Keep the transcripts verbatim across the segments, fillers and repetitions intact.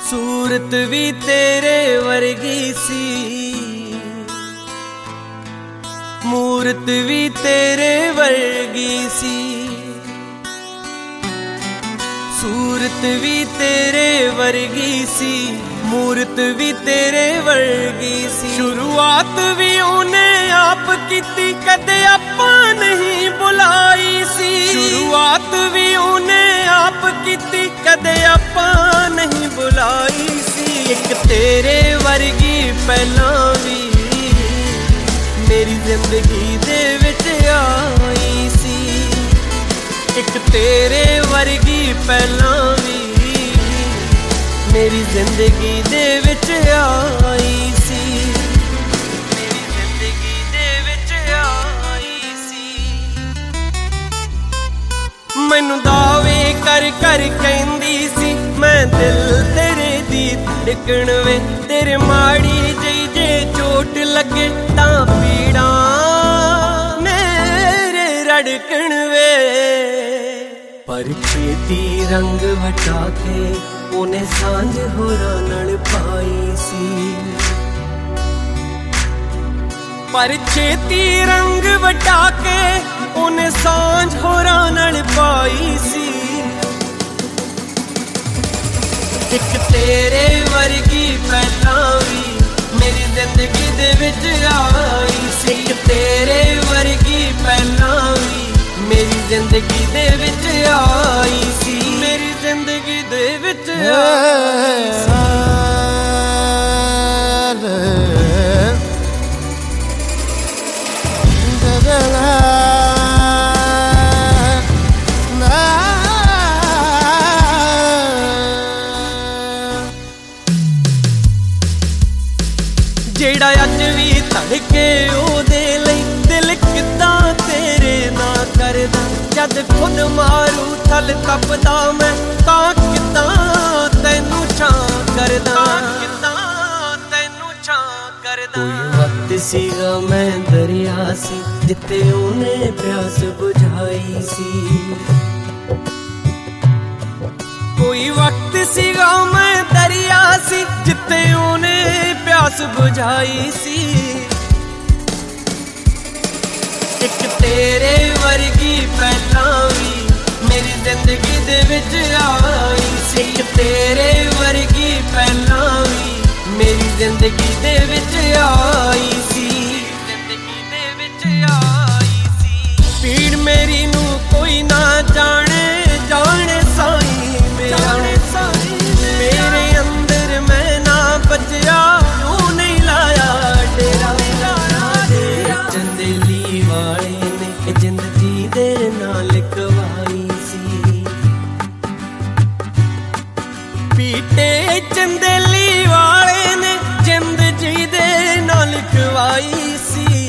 सूरत भी तेरे वर्गी सी, मूरत भी तेरे वर्गी सी। सूरत भी तेरे वर्गी सी, मूरत भी तेरे वर्गी सी। शुरुआत भी उन्हें आप कीती, कदे आपां नहीं बुलाई सी। शुरुआत भी उन्हें आप कीती, कदे आपां नहीं बुलाई सी। एक तेरे वर्गी पहला भी मेरी जिंदगी दे विच आई सी। एक तेरे वर्गी पहला भी मेरी जिंदगी दे विच आई सी। मेरी जिंदगी दे विच आई सी। मैनू दावे कर कर कहंदी सी, मैं दिल तेरे दी धड़कन वे। तेरे माड़ी जई जे चोट लगे तां पीड़ा मेरे रड़कन वे। पर छेती रंग वटा के उन्हें सांझ होरां नाल पाई सी। पर छेती रंग वटा के उन्हें सांझ होरां नाल पाई सी। एक तेरे वर्गी पहला भी मेरी जिंदगी दे विच आई सी। एक तेरे वर्गी पहला भी मेरी जिंदगी दे विच आई सी। मेरी जिंदगी दे विच आई सी। जेड़ा अज भी धड़के ओदे लई दिल किदां तेरे ना करदा। जद खुद मारू थल तपदा मैं तां किदां तैनू छां करदा। तैनू छां करदा। कोई वक्त सीगा मैं दरिया सी, जिते उन्हें प्यास बुझाई सी। कोई वक्त सीगा मैं दरिया सी, जिते उन्हें प्यास बुझाई सी। एक तेरे वर्गी पहला भी मेरी जिंदगी दे विच आई सी। एक तेरे वर्गी पहला भी मेरी जिंदगी दे विच आई सी। जिंदगी दे विच आई सी। पीड़ मेरी नू कोई ना जाने, जाने साईं मेरा। मेरे अंदर मैं ना बचया, तू नहीं लाया डेरा। चंदेली वाले ने जिंदगी दे नाल कवाई सी। पीटे चंदेली वाले ने जिंदगी दे नाल कवाई सी।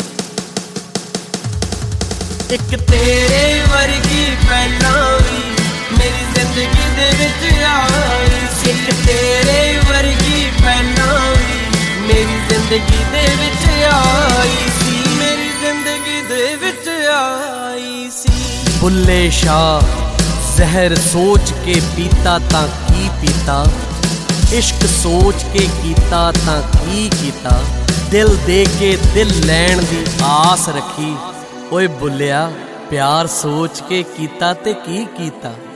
एक तेरे वर्गी पहला भी मेरी जिंदगी दे विच आई सी। एक तेरे वर्गी पहला भी मेरी जिंदगी दे विच आई सी। मेरी जिंदगी दे विच आई सी। बुल्ले शाह जहर सोच के पीता तां की पीता, इश्क सोच के कीता तां की कीता। दिल दे के दिल लैण दी आस रखी, ओए बुल्लिया प्यार सोच के कीता ते की कीता।